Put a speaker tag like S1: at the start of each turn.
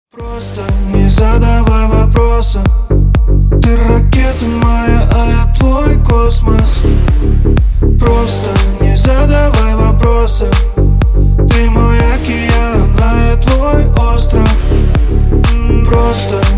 S1: Просто не задавай вопроса. Ты ракета моя, а я твой космос. Просто не задавай вопроса. Ты мой океан, а я твой остров. Просто